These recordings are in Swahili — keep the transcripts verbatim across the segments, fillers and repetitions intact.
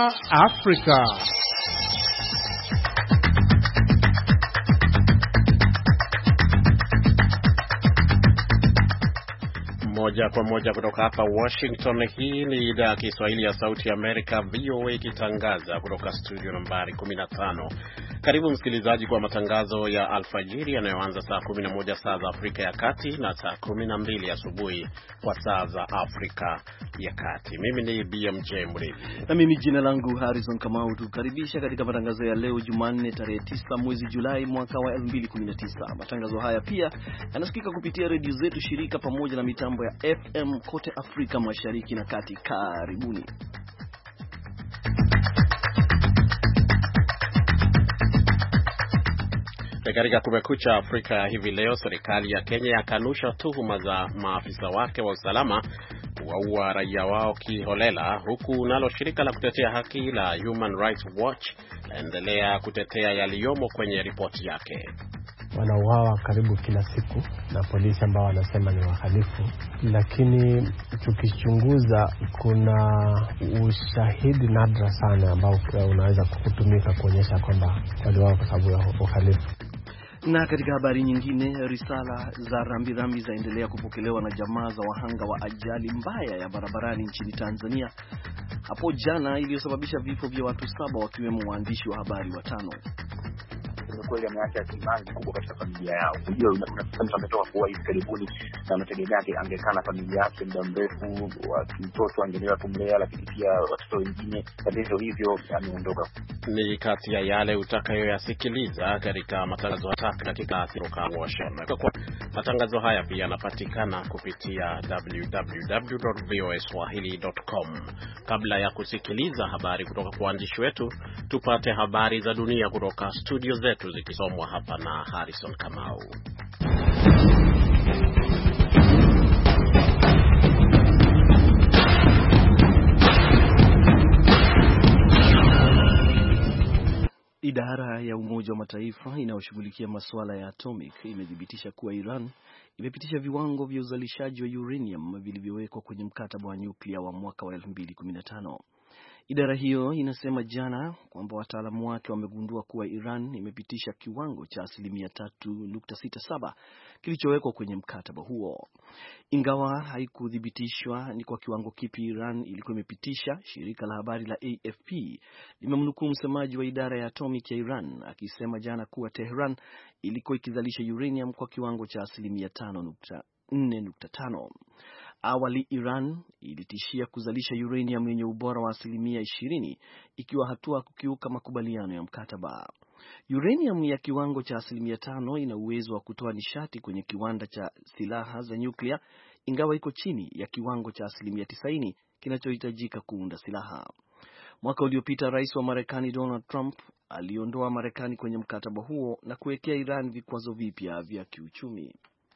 Afrika. Moja kwa moja kutoka hapa Washington. Hii ni idhaa ya Kiswahili ya Sauti ya Amerika, V O A, ikitangaza kutoka studio nambari kumi na tano. Karibu msikilizaji kwa matangazo ya alfajiri yanayoanza saa kumi na moja saa za Afrika ya Kati na saa kumi na mbili asubuhi kwa saa za Afrika ya Kati. Mimi ni B M J Mridhi. Na mimi jina langu Harrison Kamau. Tukaribisha katika matangazo ya leo Jumanne tarehe tisa mwezi Julai mwaka wa elfu mbili kumi na tisa. Matangazo haya pia yanasikika kupitia redio zetu shirika pamoja na mitambo ya F M kote Afrika Mashariki na Kati. Karibuni. Katika Kumekucha Afrika hivi leo, serikali ya Kenya yakanusha tuhuma za maafisa wake wa usalama kuwaua raia wao kiholela, huku nalo shirika la kutetea haki la Human Rights Watch laendelea kutetea yaliyomo kwenye ripoti yake. Wanauawa karibu kila siku na polisi ambao wanasema ni wahalifu, lakini tukichunguza kuna ushahidi nadra sana ambao unaweza kutumika kuonyesha kwamba waliuawa kwa sababu ya uhalifu. Na katika habari nyingine, risala za rambirambi zaendelea kupokelewa na jamaa za wahanga wa ajali mbaya ya barabarani nchini Tanzania hapo jana iliyosababisha vifo vya watu saba wakiwemo waandishi wa habari watano. Kwa kweli ameacha simanzi kubwa katika familia yao. Unajua unasikia mtu ametoka kuwa hivi karibuni na anategemea yake angekaa na familia yake muda mrefu, mtoto angeendelea kumlea, lakini pia watoto wengine kadri hivyo ameondoka. Ni kati ya yale utakayoyasikiliza katika matangazo haya katika kutoka Washington. Kwa matangazo haya pia yanapatikana kupitia w w w dot v o a swahili dot com. Kabla ya kusikiliza habari kutoka kwa waandishi wetu, tupate habari za dunia kutoka studio zetu zikisomwa hapa na Harrison Kamau. Idara ya Umoja wa Mataifa inayoshughulikia masuala ya atomic imethibitisha kuwa Iran imepitisha viwango vya uzalishaji wa uranium vilivyowekwa kwenye mkataba wa nyuklia wa mwaka wa elfu mbili kumi na tano. Idara hiyo inasema jana kwamba wataalamu wake wamegundua kuwa Iran imepitisha kiwango cha asilimia tatu nukta sita saba kilichowekwa kwenye mkataba huo. Ingawa haikuthibitishwa ni kwa kiwango kipi Iran ilikuwa imepitisha, shirika la habari la A F P limemnukuu msemaji wa idara ya atomic ya Iran akisema jana kuwa Tehran ilikuwa ikizalisha uranium kwa kiwango cha asilimia tano nukta nne nukta tano. Awali Iran ilitishia kuzalisha uranium yenye ubora wa asilimia ishirini ikiwa hatua kukiuka makubaliano ya mkataba. Uranium ya kiwango cha asilimia tano ina uwezo wa kutoa nishati kwenye kiwanda cha silaha za nyuklia, ingawa iko chini ya kiwango cha asilimia tisaini kinachohitajika kuunda silaha. Mwaka uliopita Rais wa Marekani Donald Trump aliondoa Marekani kwenye mkataba huo na kuwekea Iran vikwazo vipya vya kiuchumi.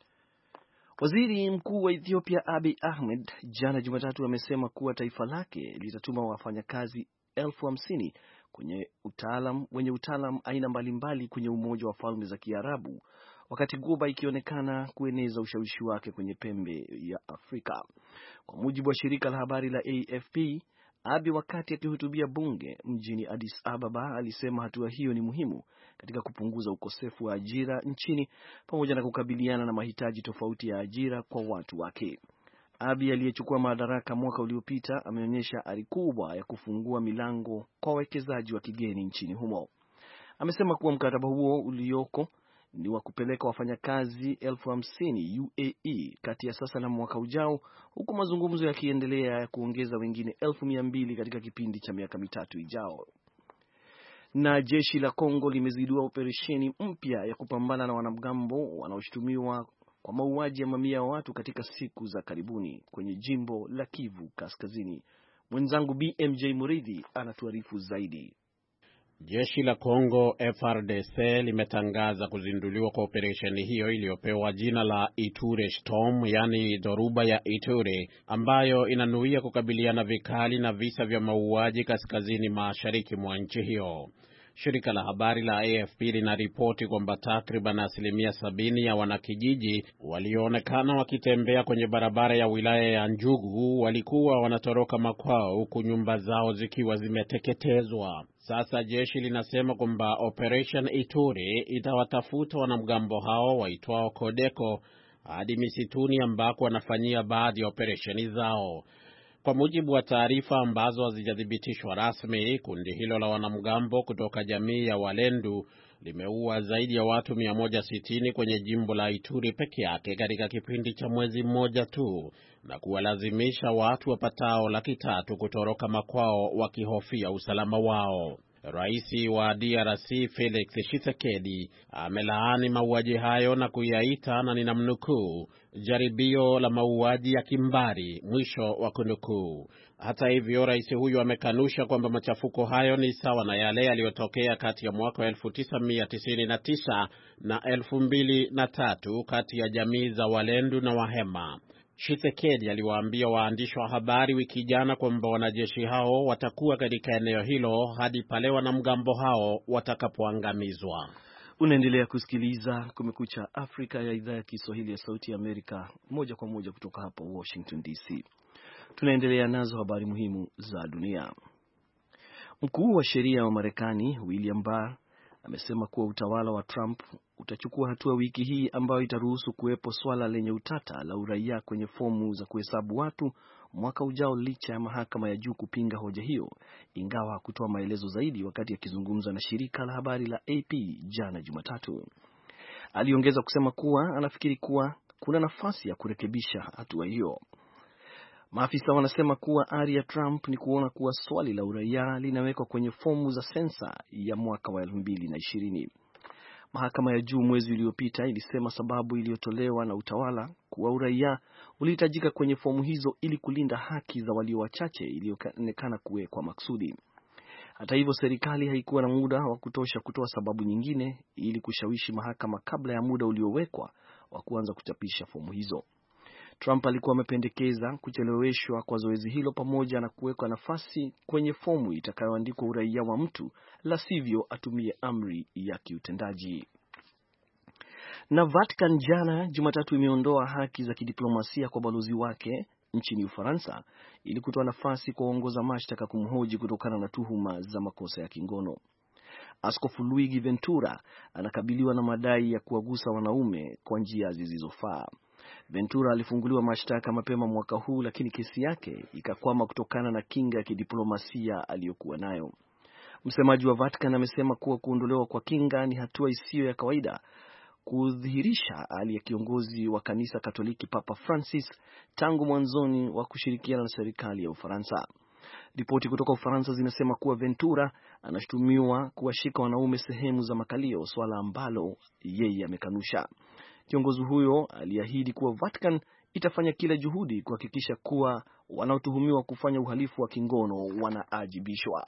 Waziri Mkuu wa Ethiopia Abiy Ahmed jana Jumatatu amesema kuwa taifa lake litatuma wafanyakazi elfu hamsini kwenye utaalamu wenye utaalamu aina mbalimbali kwenye Umoja wa Falme za Kiarabu, wakati Ghuba ikionekana kueneza ushawishi wake kwenye pembe ya Afrika. Kwa mujibu wa shirika la habari la A F P, Abiy wakati akihutubia bunge mjini Addis Ababa alisema hatua hiyo ni muhimu katika kupunguza ukosefu wa ajira nchini pamoja na kukabiliana na mahitaji tofauti ya ajira kwa watu wake. Abiy aliyechukua madaraka mwaka uliopita ameonyesha ari kubwa ya kufungua milango kwa wawekezaji wa kigeni nchini humo. Amesema kuwa mkataba huo ulioko ni wa kupeleka wafanyakazi elfu hamsini U A E kati ya sasa na mwaka ujao, huku mazungumzo yakiendelea ya kuongeza wengine elfu mia mbili katika kipindi cha miaka mitatu ijao. Na jeshi la Kongo limezidua operesheni mpya ya kupambana na wanamgambo wanaoshutumiwa kwa mauaji ya mamia ya watu katika siku za karibuni kwenye jimbo la Kivu Kaskazini. Mwenzangu B M J Mridhi anatuarifu zaidi. Jeshi la Kongo F R D C limetangaza kuzinduliwa kwa operesheni hiyo iliyopewa jina la Ituri Storm, yani dhoruba ya Ituri, ambayo inanuia kukabiliana vikali na visa vya mauaji kaskazini mashariki mwa nchi hiyo. Shirika la habari la A F P linaripoti kwamba takriban asilimia sabini ya wanakijiji walioonekana wakitembea kwenye barabara ya wilaya ya Njugu walikuwa wanatoroka makwao huku nyumba zao zikiwa zimeteketezwa. Sasa jeshi linasema kwamba Operation Ituri itawatafuta wanamgambo hao waitwao Kodeko hadi misituni ambako wanafanyia baadhi ya operesheni zao. Kwa mujibu wa taarifa ambazo hazijathibitishwa rasmi, kundi hilo la wanamgambo kutoka jamii ya Walendu limeua zaidi ya watu mia moja sitini kwenye jimbo la Ituri peke yake katika kipindi cha mwezi mmoja tu na kuwalazimisha watu wapatao laki tatu kutoroka makwao wakihofia usalama wao. Rais wa D R C Felix Tshisekedi amelaani mauaji hayo na kuyaita, na ninamnukuu, jaribio la mauaji ya kimbari, mwisho wa kunukuu. Hata hivyo, rais huyu amekanusha kwamba machafuko hayo ni sawa na yale yaliyotokea kati ya mwaka elfu tisa mia tisini na tisa na elfu mbili na tatu kati ya jamii za Walendu na Wahema. Tshisekedi aliwaambia waandishi wa habari wiki jana kwamba wanajeshi hao watakuwa katika eneo hilo hadi pale wanamgambo hao watakapoangamizwa. Unaendelea kusikiliza Kumekucha Afrika ya idhaa ya Kiswahili ya Sauti ya Amerika, moja kwa moja kutoka hapa Washington D C. Tunaendelea nazo habari muhimu za dunia. Mkuu wa sheria wa Marekani William Barr amesema kuwa utawala wa Trump utachukua hatua wiki hii ambayo itaruhusu kuwepo swala lenye utata la uraia kwenye fomu za kuhesabu watu mwaka ujao, licha ya mahakama ya juu kupinga hoja hiyo, ingawa hakutoa maelezo zaidi wakati akizungumza na shirika la habari la A P jana Jumatatu. Aliongeza kusema kuwa anafikiri kuwa kuna nafasi ya kurekebisha hatua hiyo. Maafisa wanasema kuwa ari ya Trump ni kuona kuwa swali la uraia linawekwa kwenye fomu za sensa ya mwaka wa elfu mbili na ishirini. Mahakama ya juu mwezi uliopita ilisema sababu iliyotolewa na utawala kuwa uraia ulihitajika kwenye fomu hizo ili kulinda haki za walio wachache iliyoonekana kuwekwa maksudi. Hata hivyo, serikali haikuwa na muda wa kutosha kutoa sababu nyingine ili kushawishi mahakama kabla ya muda uliowekwa wa kuanza kuchapisha fomu hizo. Trump alikuwa amependekeza kucheleweshwa kwa zoezi hilo pamoja na kuweka nafasi kwenye fomu itakayoandikwa uraia wa mtu, la sivyo atumie amri ya kiutendaji. Na Vatican jana Jumatatu imeondoa haki za kidiplomasia kwa balozi wake nchini Ufaransa ili kutoa nafasi kwa waongoza mashtaka kumhoji kutokana na tuhuma za makosa ya kingono. Askofu Luigi Ventura anakabiliwa na madai ya kuwagusa wanaume kwa njia zisizofaa. Ventura alifunguliwa mashtaka mapema mwaka huu, lakini kesi yake ikakwama kutokana na kinga ya kidiplomasia aliyokuwa nayo. Msemaji wa Vatican amesema kuwa kuondolewa kwa kinga ni hatua isiyo ya kawaida kudhihirisha hali ya kiongozi wa kanisa Katoliki Papa Francis tangu mwanzoni wa kushirikiana na serikali ya Ufaransa. Ripoti kutoka Ufaransa zinasema kuwa Ventura anashutumiwa kuwashika wanaume sehemu za makalio, swala ambalo yeye amekanusha. Kiongozi huyo aliahidi kuwa Vatican itafanya kila juhudi kuhakikisha kuwa wanaotuhumiwa kufanya uhalifu wa kingono wanaajibishwa.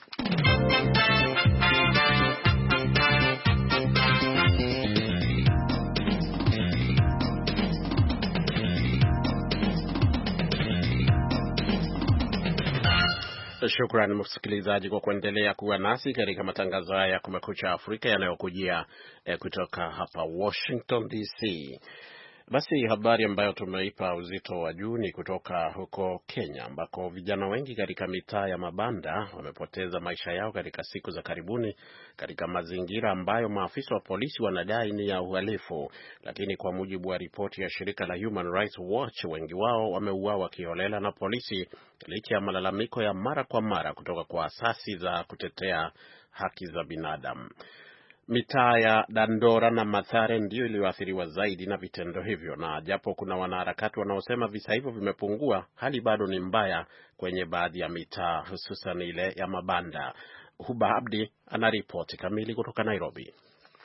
Shukrani msikilizaji kwa kuendelea kuwa nasi katika matangazo haya ya Kumekucha Afrika yanayokujia eh, kutoka hapa Washington D C. Basi habari ambayo tumeipa uzito wa juu ni kutoka huko Kenya, ambako vijana wengi katika mitaa ya mabanda wamepoteza maisha yao katika siku za karibuni katika mazingira ambayo maafisa wa polisi wanadai ni ya uhalifu. Lakini kwa mujibu wa ripoti ya shirika la Human Rights Watch, wengi wao wameuawa kiholela na polisi licha ya malalamiko ya mara kwa mara kutoka kwa asasi za kutetea haki za binadamu. Mitaa ya Dandora na Mathare ndio iliyoathiriwa zaidi na vitendo hivyo, na japo kuna wanaharakati wanaosema visa hivyo vimepungua, hali bado ni mbaya kwenye baadhi ya mitaa, hususan ile ya mabanda. Huba Abdi ana ripoti kamili kutoka Nairobi.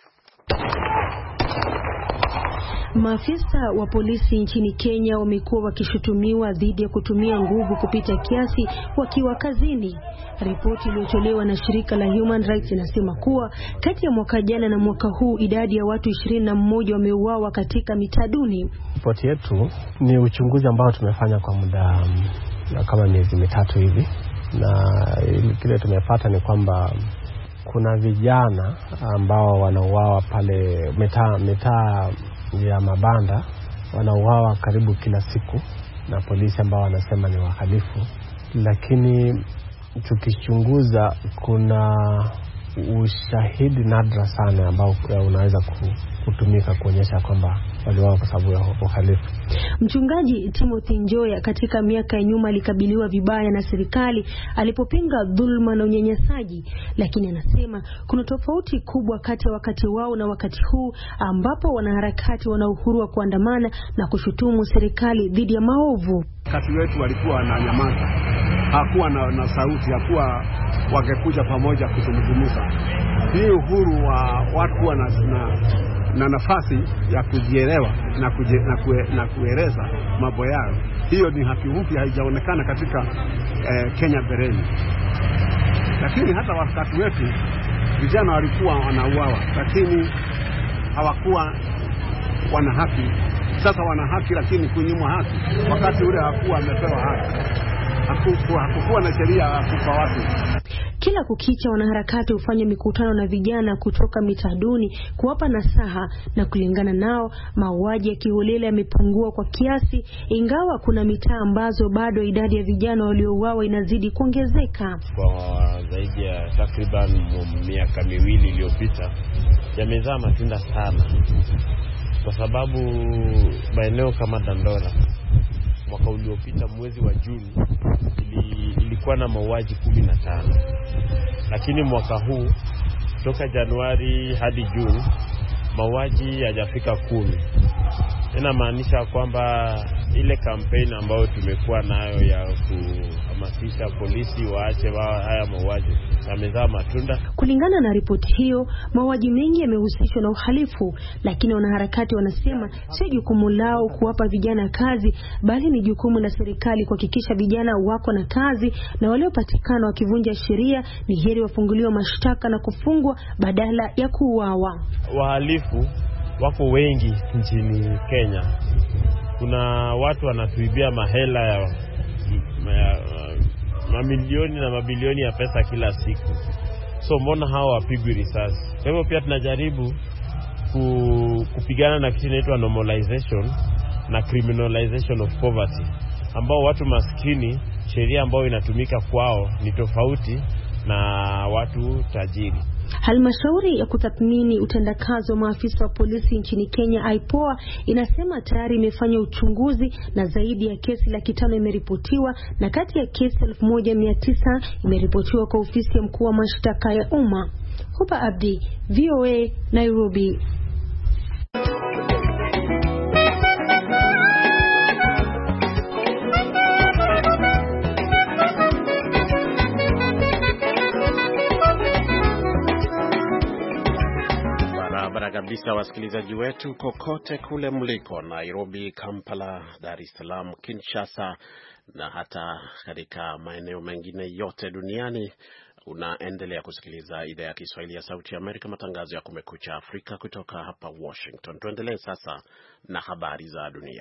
Maafisa wa polisi nchini Kenya wamekuwa wakishutumiwa dhidi ya kutumia nguvu kupita kiasi wakiwa kazini. Ripoti iliyotolewa na shirika la Human Rights inasema kuwa kati ya mwaka jana na mwaka huu idadi ya watu ishirini na mmoja wameuawa katika mitaa duni. Ripoti yetu ni uchunguzi ambao tumefanya kwa muda kama miezi mitatu hivi, na kile tumepata ni kwamba kuna vijana ambao wanauawa pale mitaa mitaa ya mabanda, wanauawa karibu kila siku na polisi ambao wanasema ni wahalifu, lakini tukichunguza kuna ushahidi nadra sana ambao unaweza kutumika kuonyesha kwamba waliuawa kwa sababu ya uhalifu. Mchungaji Timothy Njoya katika miaka ya nyuma alikabiliwa vibaya na serikali alipopinga dhulma na unyanyasaji, lakini anasema kuna tofauti kubwa kati ya wakati wao na wakati huu ambapo wanaharakati wana uhuru wa kuandamana na kushutumu serikali dhidi ya maovu. Wakati wetu walikuwa wananyamaza, hakuwa na, na sauti, hakuwa wangekuja pamoja kuzungumza. Hii uhuru wa watu kuwa na, na na nafasi ya kujielewa na kuje, na, kue, na kueleza mambo yao, hiyo ni haki mpya, haijaonekana katika eh, Kenya bereni. Lakini hata wakati wetu vijana walikuwa wanauawa, lakini hawakuwa wana haki. Sasa wana haki, lakini kunyimwa haki. Wakati ule hakuwa amepewa haki, hakukuwa, hakukuwa na sheria ya kupa watu. Kila kukicha wanaharakati hufanya mikutano na vijana kutoka mitaa duni kuwapa nasaha, na kulingana nao mauaji ya kiholela yamepungua kwa kiasi, ingawa kuna mitaa ambazo bado idadi ya vijana waliouawa inazidi kuongezeka. Kwa zaidi ya takriban miaka miwili iliyopita yamezaa matunda sana, kwa sababu maeneo kama Dandora mwaka uliopita mwezi wa Juni ili, ilikuwa na mauaji kumi na tano, lakini mwaka huu kutoka Januari hadi Juni mauaji hajafika kumi. Inamaanisha kwamba ile kampeni ambayo tumekuwa nayo ya kuhamasisha polisi waache haya mauaji yamezaa matunda. Kulingana na ripoti hiyo, mauaji mengi yamehusishwa na uhalifu, lakini wanaharakati wanasema si jukumu lao kuwapa vijana kazi, bali ni jukumu la serikali kuhakikisha vijana wako na kazi, na waliopatikana wakivunja sheria ni heri wafunguliwe mashtaka na kufungwa badala ya kuuawa. Wahalifu wako wengi nchini Kenya. Kuna watu wanatuibia mahela ya, ya mamilioni na mabilioni ya pesa kila siku. So mbona hao wapigwi risasi? Kwa hivyo pia tunajaribu ku, kupigana na kitu inaitwa normalization na criminalization of poverty, ambao watu maskini sheria ambayo inatumika kwao ni tofauti na watu tajiri. Halmashauri ya kutathmini utendakazi wa maafisa wa polisi nchini Kenya I P O A inasema tayari imefanya uchunguzi na zaidi ya kesi laki tano imeripotiwa, na kati ya kesi elfu moja mia tisa imeripotiwa kwa ofisi ya mkuu wa mashtaka ya umma. Huba Abdi, V O A, Nairobi. Kabisa wasikilizaji wetu kokote kule mliko, Nairobi, Kampala, Dar es Salaam, Kinshasa na hata katika maeneo mengine yote duniani, unaendelea kusikiliza idhaa ya Kiswahili ya Sauti ya Amerika, matangazo ya Kumekucha Afrika kutoka hapa Washington. Tuendelee sasa na habari za dunia.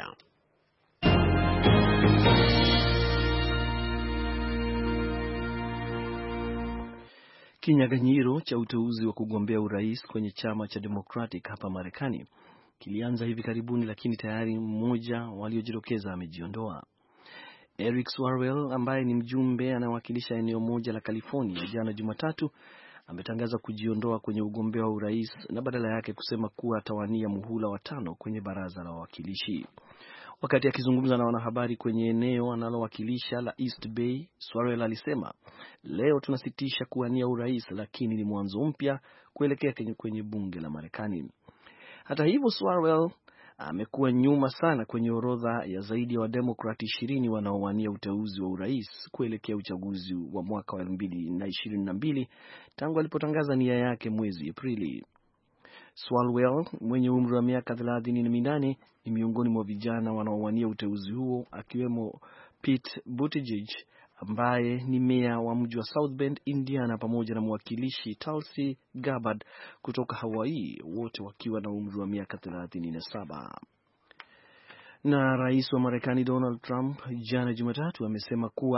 Kinyaganyiro cha uteuzi wa kugombea urais kwenye chama cha Democratic hapa Marekani kilianza hivi karibuni, lakini tayari mmoja waliojitokeza amejiondoa. Eric Swalwell ambaye ni mjumbe anayewakilisha eneo moja la California, jana Jumatatu ametangaza kujiondoa kwenye ugombea wa urais na badala yake kusema kuwa atawania muhula wa tano kwenye baraza la wawakilishi. Wakati akizungumza na wanahabari kwenye eneo analowakilisha la East Bay, Swalwell alisema, "Leo tunasitisha kuwania urais, lakini ni mwanzo mpya kuelekea kwenye bunge la Marekani." Hata hivyo, Swalwell amekuwa nyuma sana kwenye orodha ya zaidi ya wademokrati ishirini wanaowania uteuzi wa urais kuelekea uchaguzi wa mwaka wa elfu mbili na ishirini na mbili tangu alipotangaza nia yake mwezi Aprili. Swalwell mwenye umri wa miaka thelathini na minane ni miongoni mwa vijana wanaowania uteuzi huo, akiwemo Pete Buttigieg ambaye ni meya wa mji wa South Bend, Indiana, pamoja na mwakilishi Tulsi Gabbard kutoka Hawaii, wote wakiwa na umri wa miaka thelathini na saba. Na rais wa Marekani Donald Trump jana Jumatatu amesema kuwa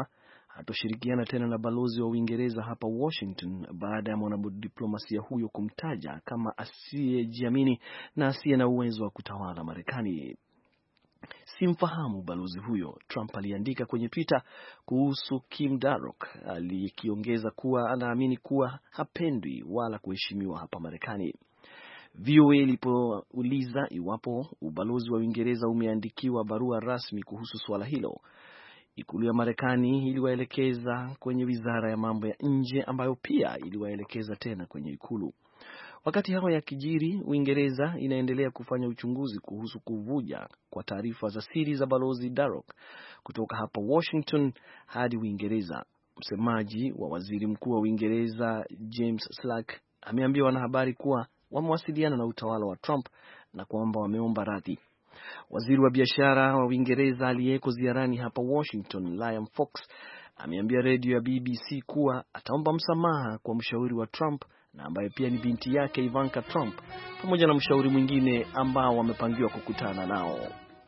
hatoshirikiana tena na balozi wa Uingereza hapa Washington baada ya mwanadiplomasia huyo kumtaja kama asiyejiamini na asiye na uwezo wa kutawala Marekani. Simfahamu balozi huyo, Trump aliandika kwenye Twitter kuhusu Kim Darroch, alikiongeza kuwa anaamini kuwa hapendwi wala kuheshimiwa hapa Marekani. V O A ilipouliza iwapo ubalozi wa Uingereza umeandikiwa barua rasmi kuhusu swala hilo, ikulu ya Marekani iliwaelekeza kwenye wizara ya mambo ya nje ambayo pia iliwaelekeza tena kwenye ikulu. Wakati hayo ya kijiri, Uingereza inaendelea kufanya uchunguzi kuhusu kuvuja kwa taarifa za siri za balozi Darroch kutoka hapa Washington hadi Uingereza. Msemaji wa waziri mkuu wa Uingereza James Slack ameambia wanahabari kuwa wamewasiliana na utawala wa Trump na kwamba wameomba radhi. Waziri wa biashara wa Uingereza aliyeko ziarani hapa Washington, Liam Fox, ameambia redio ya B B C kuwa ataomba msamaha kwa mshauri wa Trump na ambaye pia ni binti yake Ivanka Trump, pamoja na mshauri mwingine ambao wamepangiwa kukutana nao.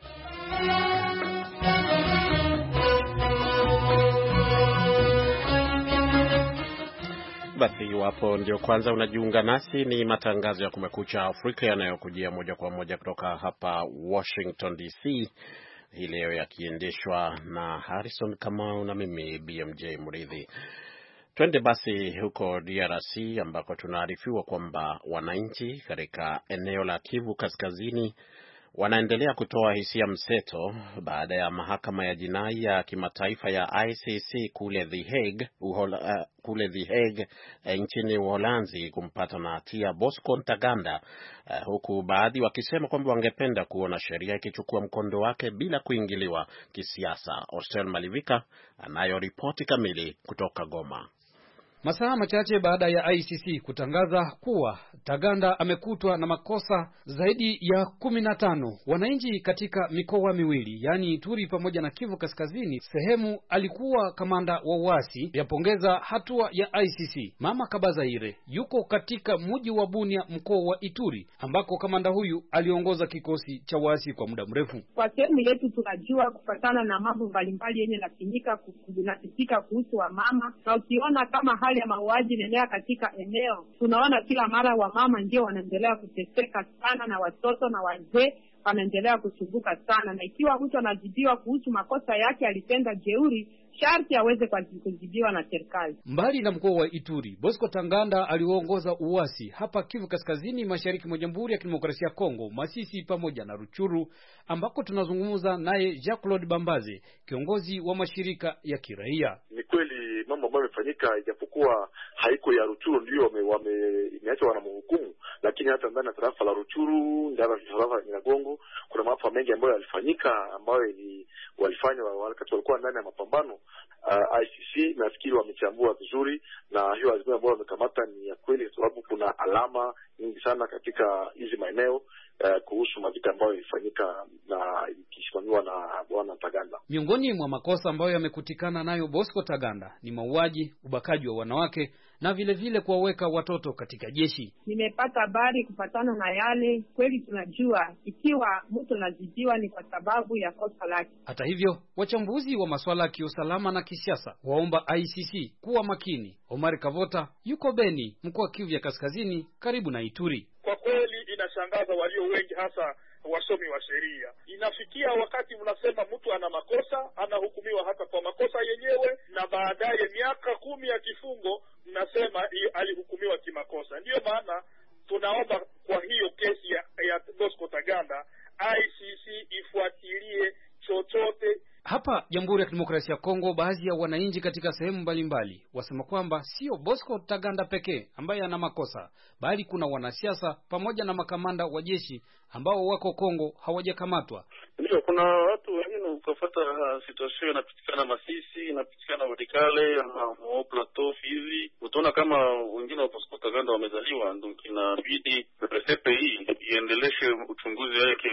Basi iwapo ndio kwanza unajiunga nasi, ni matangazo ya Kumekucha Afrika yanayokujia moja kwa moja kutoka hapa Washington D C, hii leo yakiendeshwa na Harrison Kamau na mimi B M J Mridhi. Twende basi huko D R C ambako tunaarifiwa kwamba wananchi katika eneo la Kivu Kaskazini wanaendelea kutoa hisia mseto baada ya mahakama ya jinai ya kimataifa ya I C C kule The Hague, Uhola, uh, kule The Hague uh, nchini Uholanzi kumpata na hatia Bosco Ntaganda, uh, huku baadhi wakisema kwamba wangependa kuona sheria ikichukua mkondo wake bila kuingiliwa kisiasa. Ostel Malivika anayo ripoti kamili kutoka Goma. Masaa machache baada ya I C C kutangaza kuwa Ntaganda amekutwa na makosa zaidi ya kumi na tano, wananchi katika mikoa miwili, yani Ituri pamoja na Kivu Kaskazini, sehemu alikuwa kamanda wa uasi, yapongeza hatua ya I C C. Mama Kabazaire yuko katika mji wa Bunia, mkoa wa Ituri, ambako kamanda huyu aliongoza kikosi cha uasi kwa muda mrefu. Kwa sehemu yetu tunajua kufatana na mambo mbalimbali yenye nafinyika kunasikika kuhusu wa mama, na ukiona kama hali ya mauaji inaendelea katika eneo, tunaona kila mara wa mama ndio wanaendelea kuteseka sana, na watoto na wazee wanaendelea kusumbuka sana, na ikiwa mtu anajibiwa kuhusu makosa yake alitenda jeuri, sharti aweze kujibiwa na serikali. Mbali na mkoa wa Ituri, Bosco Ntaganda aliongoza uasi hapa Kivu Kaskazini, mashariki mwa Jamhuri ya Kidemokrasia ya Kongo, Masisi pamoja na Ruchuru, ambako tunazungumza naye Jacques-Claude Bambaze, kiongozi wa mashirika ya kiraia. Ni kweli mambo ambayo yamefanyika, ijapokuwa haiko ya Ruchuru ndio wame, wame imeacha wanamhukumu, lakini hata ndani ya tarafa la Ruchuru, ndani ya tarafa la Nyiragongo, kuna maafa mengi ambayo yalifanyika, ambayo ni walifanya wakati walikuwa ndani ya mapambano. Uh, I C C nafikiri wamechambua vizuri, na hiyo azimio ambayo wamekamata ni ya kweli, sababu kuna alama nyingi sana katika hizi maeneo uh, kuhusu mavita ambayo ilifanyika na ikisimamiwa na bwana Ntaganda. Miongoni mwa makosa ambayo yamekutikana nayo Bosco Ntaganda ni mauaji, ubakaji wa wanawake na vile vile kuwaweka watoto katika jeshi. Nimepata habari kufatana na yale, kweli tunajua ikiwa mtu anazidiwa ni kwa sababu ya kosa lake. Hata hivyo, wachambuzi wa masuala ya kiusalama na kisiasa waomba I C C kuwa makini. Omar Kavota yuko Beni, mkoa wa Kivu ya Kaskazini, karibu na Ituri. Kwa kweli inashangaza walio wengi, hasa wasomi wa sheria. Inafikia wakati mnasema mtu ana makosa, anahukumiwa hata kwa makosa yenyewe, na baadaye miaka kumi ya kifungo mnasema alihukumiwa kimakosa. Ndiyo maana tunaomba kwa hiyo kesi ya, ya Bosco Ntaganda I C C ifuatilie chochote. Hapa Jamhuri ya Kidemokrasia ya Kongo, baadhi ya wananchi katika sehemu mbalimbali wasema kwamba sio Bosco Ntaganda pekee ambaye ana makosa, bali kuna wanasiasa pamoja na makamanda wa jeshi ambao wako Kongo hawajakamatwa. Ndio, kuna watu wengine ukafuata uh, situation inapitikana Masisi, inapitikana Walikale na Mo Plateau hivi. Utaona kama wengine wa Bosco Ntaganda wamezaliwa, ndio inabidi C P I iendeleshe uchunguzi wake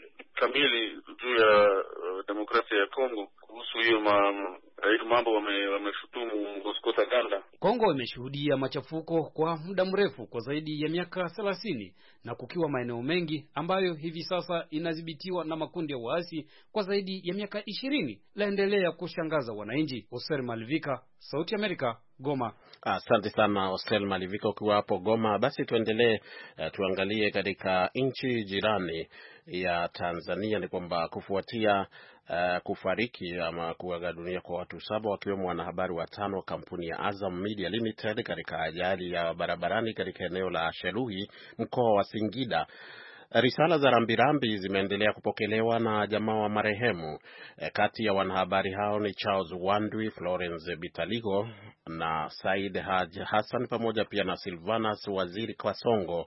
kamili juu ya uh, demokrasia ya Kongo kuhusu hiyo ma, mambo wameshutumu Bosco Ntaganda. Kongo ameshuhudia machafuko kwa muda mrefu kwa zaidi ya miaka thelathini na kukiwa maeneo mengi ambayo hivi sasa inadhibitiwa na makundi ya waasi kwa zaidi ya miaka ishirini, laendelea kushangaza wananchi. Oser Malivika, Sauti Amerika, Goma. Asante sana Oser Malivika ukiwa hapo Goma. Basi tuendelee, uh, tuangalie katika nchi jirani ya Tanzania. Ni kwamba kufuatia uh, kufariki ama kuaga dunia kwa watu saba wakiwemo wanahabari watano kampuni ya Azam Media Limited katika ajali ya barabarani katika eneo la Sheluhi, mkoa wa Singida, risala za rambirambi zimeendelea kupokelewa na jamaa wa marehemu. E, kati ya wanahabari hao ni Charles Wandwi, Florence Bitaligo na Said Haj Hassan pamoja pia na Silvanus Waziri Kwasongo.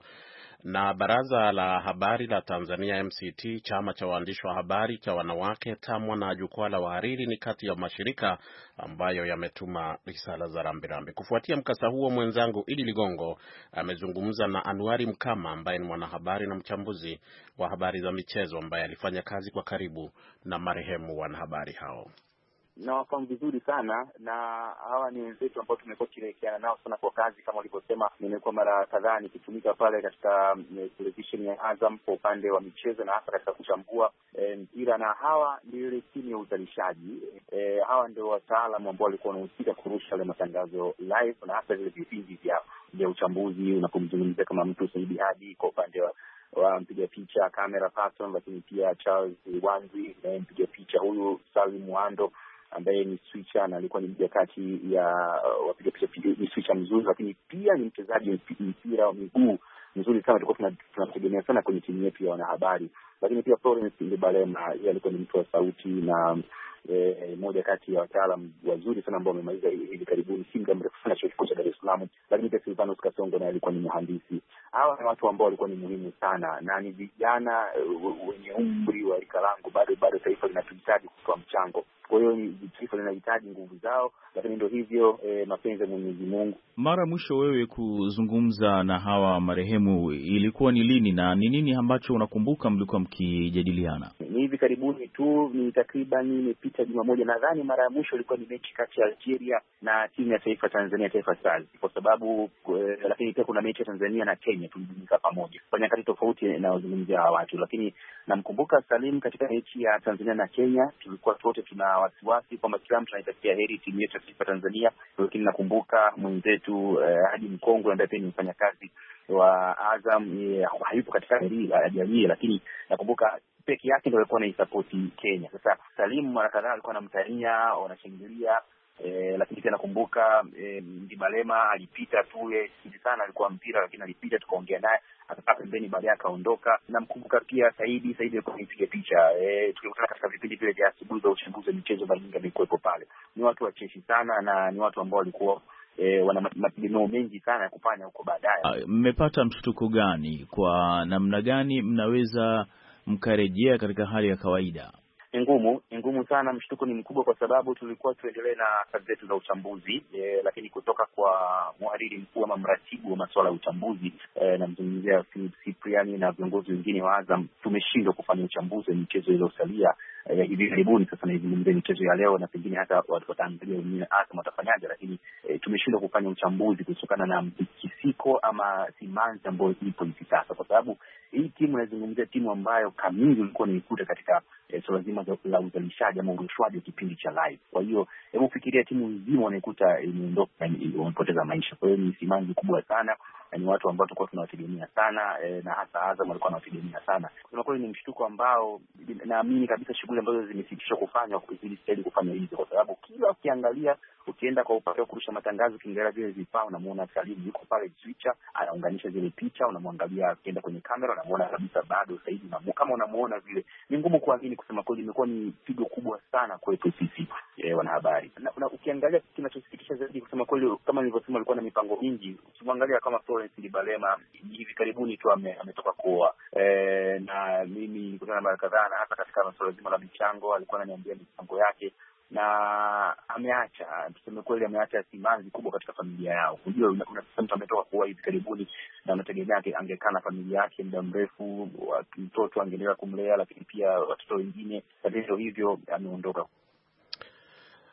Na Baraza la Habari la Tanzania M C T, chama cha waandishi wa habari cha wanawake TAMWA na Jukwaa la Wahariri ni kati ya mashirika ambayo yametuma risala za rambirambi. Kufuatia mkasa huo, mwenzangu Idi Ligongo amezungumza na Anuari Mkama ambaye ni mwanahabari na mchambuzi wa habari za michezo ambaye alifanya kazi kwa karibu na marehemu wanahabari hao. Na wafahamu vizuri sana, na hawa ni wenzetu ambao tumekuwa tukishirikiana nao sana kwa kazi. Kama walivyosema, nimekuwa mara kadhaa nikitumika pale katika televisheni ya Azam kwa upande wa michezo na hasa katika kuchambua e, mpira, na hawa ndio ile timu ya uzalishaji. E, hawa ndio wataalamu ambao walikuwa wanahusika kurusha ile matangazo live na hasa vile vipindi vya vya uchambuzi, unapomzungumzia kama mtu Saidi Hadi kwa upande wa wa mpiga picha camera person, lakini pia Charles Wandwi mpiga picha huyu, Salim Mwando ambaye ni switcher na alikuwa ni mmoja kati ya uh, wapiga picha, ni switcher mzuri, lakini pia ni mchezaji mpira wa miguu mzuri sana, tulikuwa tunategemea sana kwenye timu yetu ya wanahabari. Lakini pia Florence Ndebalema, yeye alikuwa ni mtu wa sauti na eh, moja kati ya wataalamu wazuri sana ambao wamemaliza hivi karibuni, si muda mrefu sana, chuo kikuu cha Dar es Salaam. Lakini pia Silvanus Kasongo naye alikuwa ni mhandisi. Hawa ni watu ambao walikuwa ni muhimu sana, na ni vijana uh, wenye umri wa rika langu. Bado bado taifa linatuhitaji kutoa mchango. Kwa hiyo taifa linahitaji nguvu zao, lakini ndio hivyo, e, mapenzi ya Mwenyezi Mungu. Mara mwisho wewe kuzungumza na hawa marehemu ilikuwa ni lini, na ni nini ambacho unakumbuka mlikuwa mkijadiliana? Ni hivi karibuni tu, ni takriban imepita juma moja nadhani. Mara ya mwisho ilikuwa ni mechi kati ya Algeria na timu ya taifa Tanzania, Taifa Stars, kwa sababu e, lakini pia kuna mechi ya Tanzania na Kenya, tulijumuika pamoja kwa nyakati tofauti na wazungumzia hawa watu. Lakini namkumbuka Salim, katika mechi ya Tanzania na Kenya tulikuwa wote tuna wasiwasi kwamba kila mtu anaitakia heri timu yetu ya taifa Tanzania. Lakini nakumbuka mwenzetu eh, Hadi Mkongwe ambaye pia ni mfanya kazi wa Azam, eh, hayupo katika heri la jamii, lakini nakumbuka peke yake ndio alikuwa anaisapoti Kenya. Sasa Salimu mara kadhaa alikuwa anamtania, wanashangilia. Eh, lakini pia nakumbuka eh, Ndibalema alipita tu eh, sana alikuwa mpira, lakini alipita tukaongea naye akakaa pembeni, baadaye akaondoka. Namkumbuka pia Saidi, Saidi alikuwa anipiga picha. Eh, tulikutana katika vipindi vile vya asubuhi za uchambuzi wa michezo, bali nyingi amekuwepo pale. Ni watu wacheshi sana na ni watu ambao walikuwa eh, wana mapigano mengi sana ya kufanya huko baadaye. Mmepata mshtuko gani? Kwa namna gani mnaweza mkarejea katika hali ya kawaida? Ngumu, ngumu sana. Mshtuko ni mkubwa kwa sababu tulikuwa tuendelee na kazi zetu za uchambuzi, e, lakini kutoka kwa mhariri mkuu ama mratibu wa masuala ya uchambuzi, e, namzungumzia Cyprian na viongozi wengine wa Azam, tumeshindwa kufanya uchambuzi wa michezo iliyosalia e, hivi karibuni. Sasa naizungumzia michezo ya leo na pengine hata wataangalia wengine Azam watafanyaje, lakini e, tumeshindwa kufanya uchambuzi kutokana na mtikisiko ama simanzi ambayo ipo hivi sasa, kwa sababu hii timu nazungumzia timu ambayo kamili ulikuwa unaikuta katika e, swala zima la uzalishaji ama urushwaji wa kipindi cha live. Kwa hiyo hebu fikiria timu nzima wanaikuta imeondoka, wamepoteza maisha. Kwa hiyo ni simanzi kubwa sana, na ni watu ambao tulikuwa tunawategemea sana, e, na hasa Azam walikuwa wanawategemea sana. Kwa kweli ni mshtuko ambao naamini kabisa shughuli ambazo zimesitishwa kufanywa kuzidi stahili kufanya hizo, kwa sababu kila ukiangalia, ukienda kwa upande wa kurusha matangazo, ukiangalia vile vifaa, unamuona Salim yuko pale switcher anaunganisha zile picha, unamwangalia akienda kwenye kamera, unamuona kabisa bado Saidi, na kama unamuona vile ni ngumu kuamini. Kusema kweli imekuwa ni pigo kubwa sana kwetu sisi e, wanahabari. Na, na ukiangalia kinachosikitisha zaidi, kusema kweli, kama nilivyosema, alikuwa na mipango mingi. Ukimwangalia kama Florence Ndibalema hivi karibuni tu ame, ametoka kuoa, e, na mimi nilikutana mara kadhaa, na hata katika masuala zima la michango alikuwa ananiambia mipango yake, na ameacha, tuseme kweli, ameacha simanzi kubwa katika familia yao. Unajua, una mtu ametoka kuoa hivi karibuni na unategemea angekaa na familia yake muda mrefu, mtoto angeendelea kumlea, lakini pia watoto wengine, tatizo hivyo ameondoka.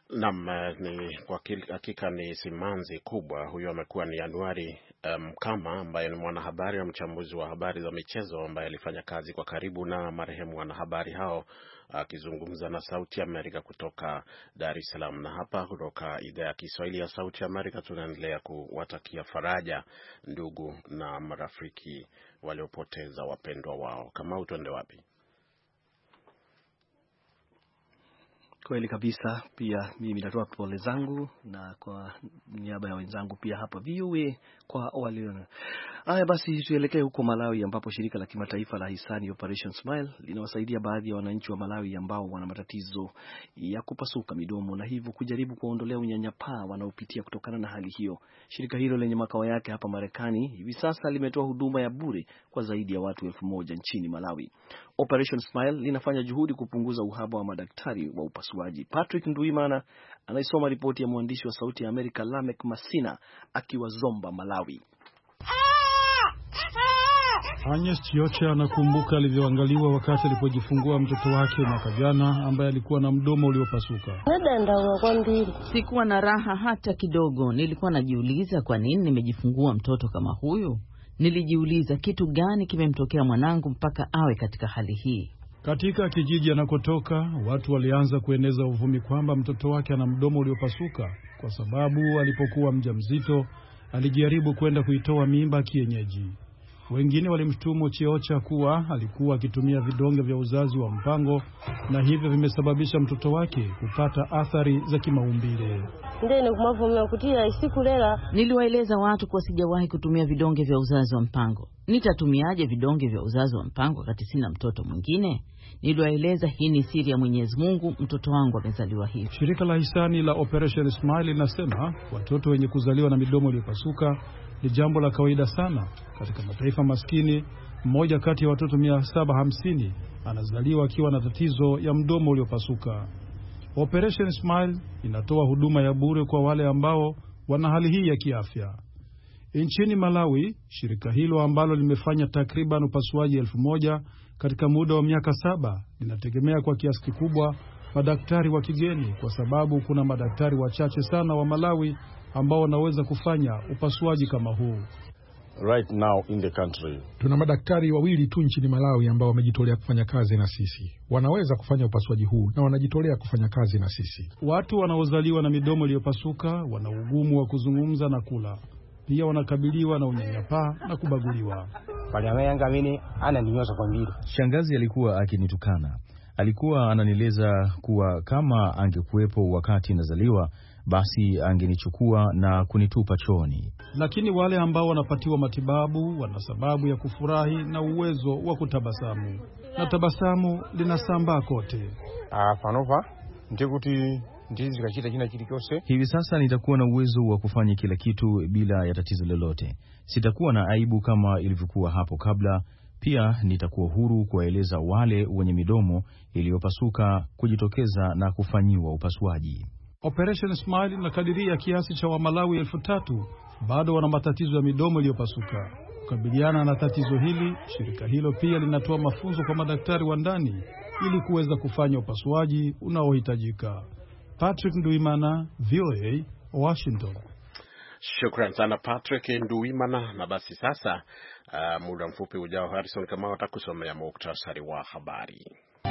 Naam, ni kwa hakika ni simanzi kubwa. Huyo amekuwa ni Januari Mkama, um, ambaye ni mwanahabari na mchambuzi wa habari za michezo ambaye alifanya kazi kwa karibu na marehemu wanahabari hao, akizungumza uh, na Sauti Amerika kutoka Dar es Salaam. Na hapa kutoka idhaa ya Kiswahili ya Sauti Amerika tunaendelea kuwatakia faraja ndugu na marafiki waliopoteza wapendwa wao. Kama utende wapi? Kweli kabisa. Pia mimi natoa pole zangu na kwa niaba ya wenzangu pia hapa V O A kwa waliona. Haya basi, tuelekee huko Malawi ambapo shirika la kimataifa la hisani Operation Smile linawasaidia baadhi ya wananchi wa Malawi ambao wana matatizo ya kupasuka midomo na hivyo kujaribu kuondolea unyanyapaa wanaopitia kutokana na hali hiyo. Shirika hilo lenye makao yake hapa Marekani hivi sasa limetoa huduma ya bure kwa zaidi ya watu elfu moja nchini Malawi. Operation Smile linafanya juhudi kupunguza uhaba wa madaktari wa upasuaji. Patrick Nduimana anaisoma ripoti ya mwandishi wa Sauti ya Amerika Lamek Masina akiwa Zomba, Malawi. Agnes Chioche anakumbuka alivyoangaliwa wakati alipojifungua mtoto wake mwaka jana ambaye alikuwa na mdomo uliopasuka. Sikuwa na raha hata kidogo. Nilikuwa najiuliza kwa nini nimejifungua mtoto kama huyu. Nilijiuliza kitu gani kimemtokea mwanangu mpaka awe katika hali hii. Katika kijiji anakotoka, watu walianza kueneza uvumi kwamba mtoto wake ana mdomo uliopasuka kwa sababu alipokuwa mjamzito alijaribu kwenda kuitoa mimba kienyeji. Wengine walimshtumu Chiocha kuwa alikuwa akitumia vidonge vya uzazi wa mpango na hivyo vimesababisha mtoto wake kupata athari za kimaumbile. Niliwaeleza watu kwa sijawahi kutumia vidonge vya uzazi wa mpango. Nitatumiaje vidonge vya uzazi wa mpango wakati sina mtoto mwingine? Niliwaeleza hii ni siri ya Mwenyezi Mungu, mtoto wangu amezaliwa hivi. Shirika la hisani la Operation Smile linasema watoto wenye kuzaliwa na midomo iliyopasuka ni jambo la kawaida sana katika mataifa maskini. Mmoja kati ya watoto mia saba hamsini anazaliwa akiwa na tatizo ya mdomo uliopasuka. Operation Smile inatoa huduma ya bure kwa wale ambao wana hali hii ya kiafya. Nchini Malawi, shirika hilo ambalo limefanya takriban upasuaji elfu moja katika muda wa miaka saba linategemea kwa kiasi kikubwa madaktari wa kigeni kwa sababu kuna madaktari wachache sana wa Malawi ambao wanaweza kufanya upasuaji kama huu. Right now in the country, tuna madaktari wawili tu nchini Malawi ambao wamejitolea kufanya kazi na sisi. Wanaweza kufanya upasuaji huu na wanajitolea kufanya kazi na sisi. Watu wanaozaliwa na midomo iliyopasuka wana ugumu wa kuzungumza na kula. Pia wanakabiliwa na unyanyapaa na kubaguliwa. Shangazi alikuwa akinitukana. Alikuwa ananieleza kuwa kama angekuwepo wakati nazaliwa basi angenichukua na kunitupa chooni. Lakini wale ambao wanapatiwa matibabu wana sababu ya kufurahi na uwezo wa kutabasamu. Na tabasamu linasambaa kote. Ah, panova ndikuti ndizi kachita kina kilikose. Hivi sasa nitakuwa na uwezo wa kufanya kila kitu bila ya tatizo lolote. Sitakuwa na aibu kama ilivyokuwa hapo kabla. Pia nitakuwa huru kuwaeleza wale wenye midomo iliyopasuka kujitokeza na kufanyiwa upasuaji. Operation Smile inakadiria kiasi cha Wamalawi elfu tatu bado wana matatizo ya midomo iliyopasuka. Kukabiliana na tatizo hili, shirika hilo pia linatoa mafunzo kwa madaktari wa ndani ili kuweza kufanya upasuaji unaohitajika. Patrick Nduimana, V O A, Washington. Shukran sana Patrick Nduimana. Na basi sasa uh, muda mfupi ujao Harrison kama atakusomea muktasari wa habari.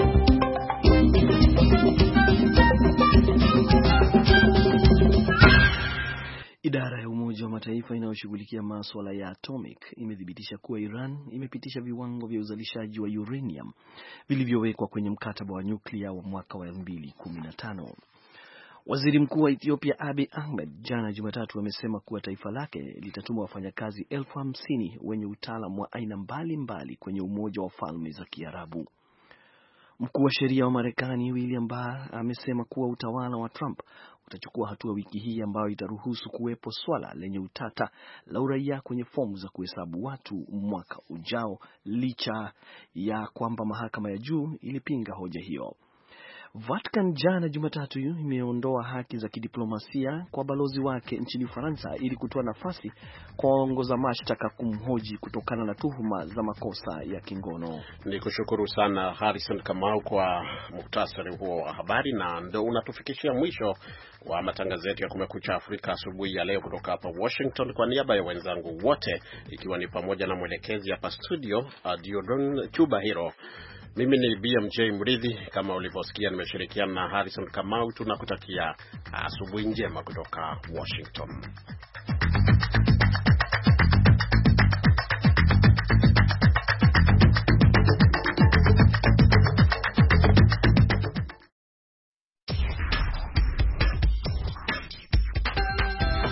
Idara ya Umoja wa Mataifa inayoshughulikia masuala ya atomic imethibitisha kuwa Iran imepitisha viwango vya uzalishaji wa uranium vilivyowekwa kwenye mkataba wa nyuklia wa mwaka wa elfu mbili kumi na tano. Waziri Mkuu wa Ethiopia Abiy Ahmed jana Jumatatu amesema kuwa taifa lake litatuma wafanyakazi elfu hamsini wenye utaalamu wa aina mbalimbali kwenye Umoja wa Falme za Kiarabu. Mkuu wa sheria wa Marekani William Barr amesema kuwa utawala wa Trump utachukua hatua wiki hii ambayo itaruhusu kuwepo swala lenye utata la uraia kwenye fomu za kuhesabu watu mwaka ujao, licha ya kwamba mahakama ya juu ilipinga hoja hiyo. Vatican jana Jumatatu imeondoa haki za kidiplomasia kwa balozi wake nchini Ufaransa ili kutoa nafasi kwa waongoza mashtaka kumhoji kutokana na tuhuma za makosa ya kingono. Ni kushukuru sana Harrison Kamau kwa muhtasari huo wa habari, na ndio unatufikishia mwisho wa matangazo yetu ya Kumekucha Afrika asubuhi ya leo kutoka hapa Washington. Kwa niaba ya wenzangu wote, ikiwa ni pamoja na mwelekezi hapa studio Diodon Chuba Hero, mimi ni B M J Mridhi, kama ulivyosikia nimeshirikiana na Harrison Kamau. Tunakutakia asubuhi njema kutoka Washington.